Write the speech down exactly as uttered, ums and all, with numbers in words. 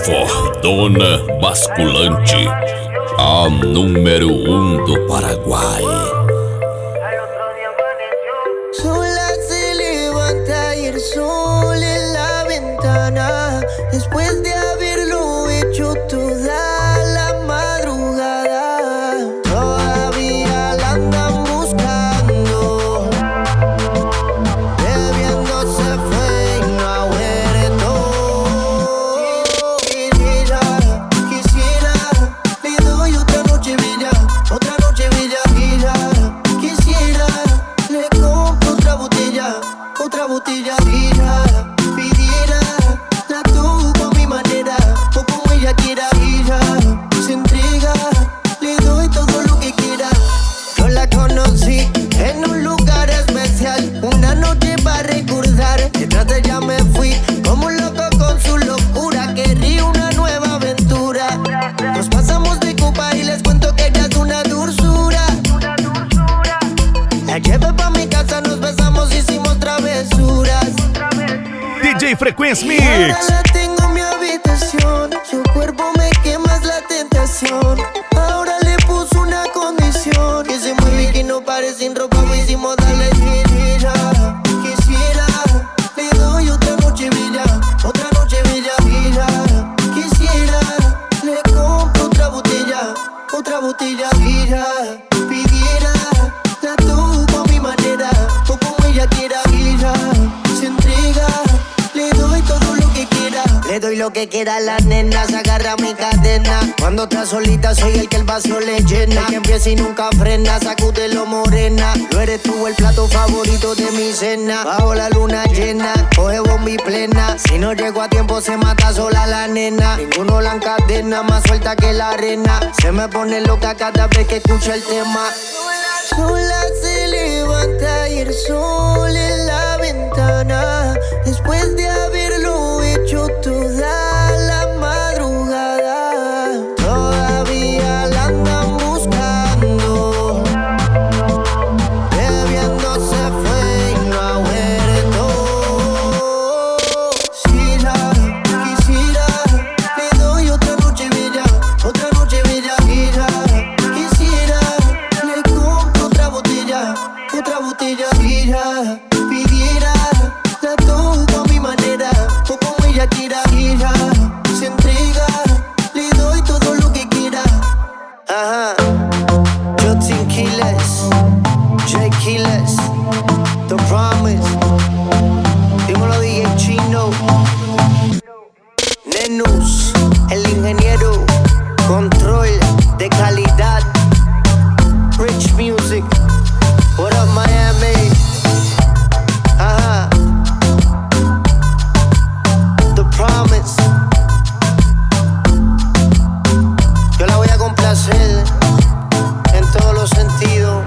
Fordona Basculante, a número um do Paraguai. Sola se levanta y el sol en la ventana, después de haberlo hecho toda la madrugada. Todavía la andan buscando, bebiendo se fue y no ha vuelto. Quisiera, quisiera, le doy otra noche bella, otra noche bella. Quisiera, le compro otra botella, otra botella. Ella pidiera, la toco a mi manera, o como ella quiera. Ella se entrega, le doy todo lo que quiera. Yo la conocí en un lugar especial, una noche para recordar. Detrás de ella me fui como un loco con su locura. Quería una nueva aventura. Nos pasamos de copa y les cuento que ella es una dulzura. La llevé pa' mi casa, nos besamos, hicimos travesuras. D J Frequency Y ahora Mix. la tengo en mi habitación, su cuerpo me quema, es la tentación. Ahora le puso una condición, que se mueve y que no pare sin ropa, pues hicimos darle gira. Quisiera, le doy otra noche bella, otra noche bella. Gira. Quisiera, le compro otra botella, otra botella. Gira. Pidiera, la toco a mi manera, o como ella quiera. Ella se entrega, le doy todo lo que quiera. Le doy lo que quiera a la nena, se agarra mi cadena. Cuando está solita soy el que el vaso le llena. El que empieza y nunca frena, sacúdelo morena. Lo eres tú el plato favorito de mi cena. Bajo la luna llena, coge bombi plena. Si no llego a tiempo se mata sola la nena. Ninguno la encadena, más suelta que la arena. Se me pone loca cada vez que escucha el tema. Sola se levanta y el sol en la ventana, después de haber